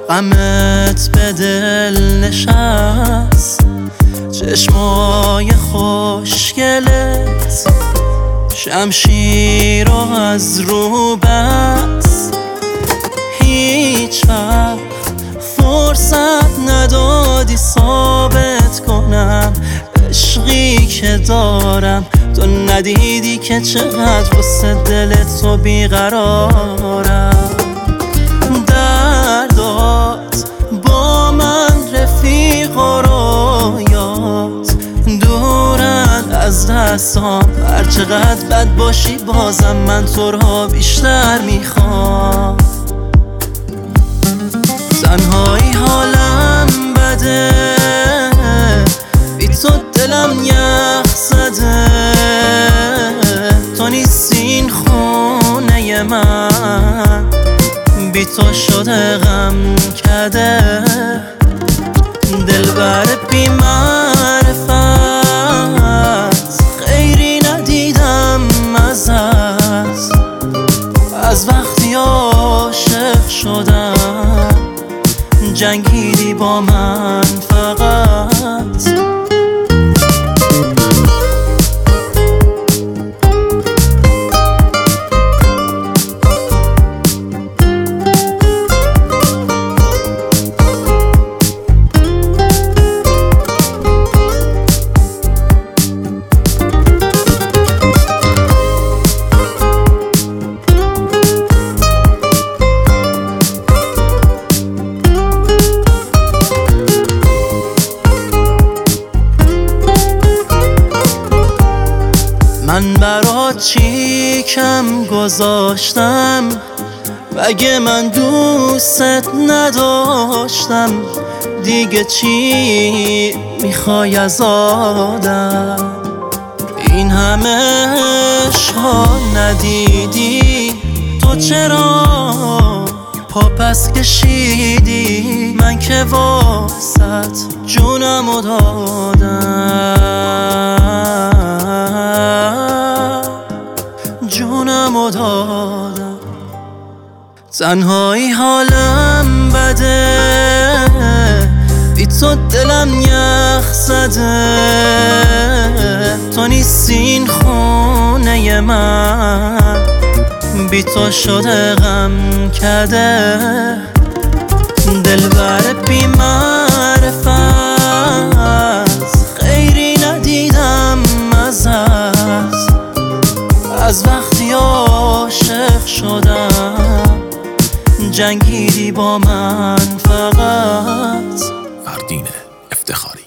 غمت به دل نشست، چشمای خوشگلت شمشیر رو از رو بست. هیچ وقت فرصت ندادی ثابت کنم عشقی که دارم، تو ندیدی که چقدر واسه دلت تو بیقرارم. دردات با من رفیق و رویات دورن از دستام، هر چقدر بد باشی بازم من تو را بیشتر میخوام. تنهایی حالم بده، بی تو دلم یخ زده، تو نیستی این خونه من، بی تو شده غم کده. دلبر بی معرفت خیری ندیدم ازت، از وقتی عاشق شدم جنگیدی با من فقط. من برات چی کم گذاشتم، مگه من دوستت نداشتم؟ دیگه چی میخوای از آدم؟ این همه عشقا ندیدی تو، چرا پا پس کشیدی؟ من که واسط جونمو دادم. تنهایی حالم بده، بی تو دلم یخ زده، تو نیستی این خونه من، بی تو شده غم کده. دلبر بی معرفت خیری ندیدم ازت، از وقتی عاشق شدم جنگیدی با من فقط. فردین افتخاری.